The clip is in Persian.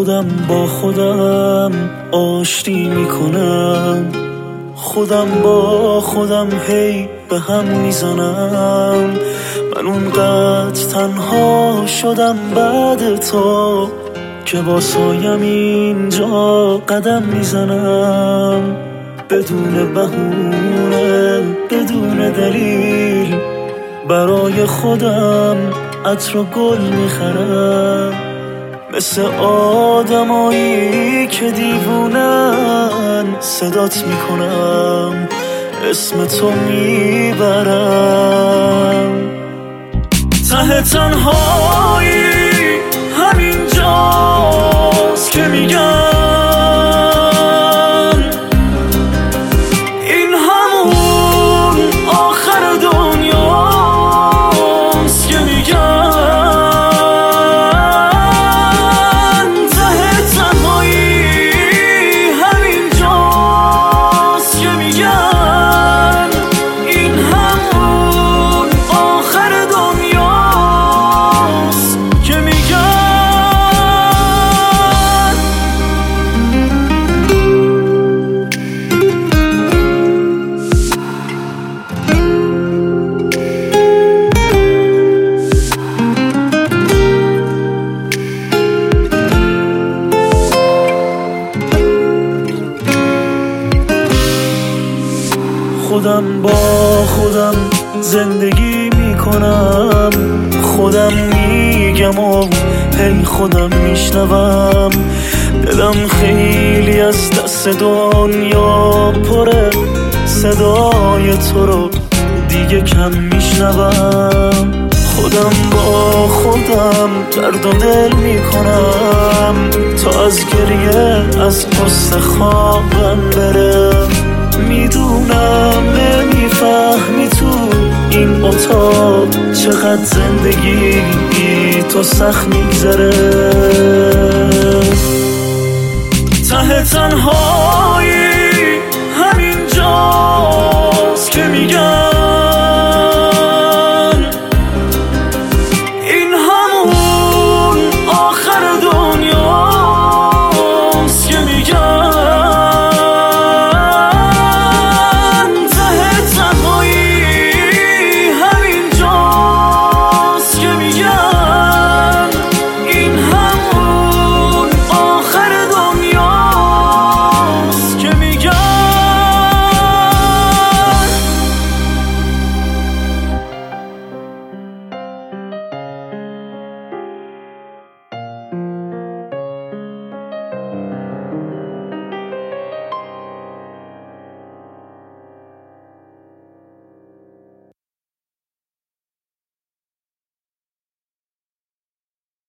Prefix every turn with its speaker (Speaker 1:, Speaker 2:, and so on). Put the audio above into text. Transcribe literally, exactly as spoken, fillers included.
Speaker 1: خودم با خودم آشتی میکنم، خودم با خودم هی به هم میزنم. من اونقدر تنها شدم بعد تو که با سایم اینجا قدم میزنم، بدون بهونه بدون دلیل برای خودم عطر و گل میخرم، مثل آدمایی که دیوونن صدات میکنم، اسم تو میبرم. ته تنهایی همین جاست که میگن این همون آخر دنیاست، که میگن ته تنهایی همین جاست که میگن این همون آخر دنیاست، که میگن. خودم با خودم زندگی میکنم، خودم میگم و هی خودم میشنوم، دلم خیلی از دست دنیا پره، صدای تو رو دیگه کم میشنوم. خودم با خودم درد و دل میکنم تا از گریه از پست خوابم برم. میدونم نمیفهمی تو این اتاق چقدر زندگی تو سخت میگذره. ته تنهایی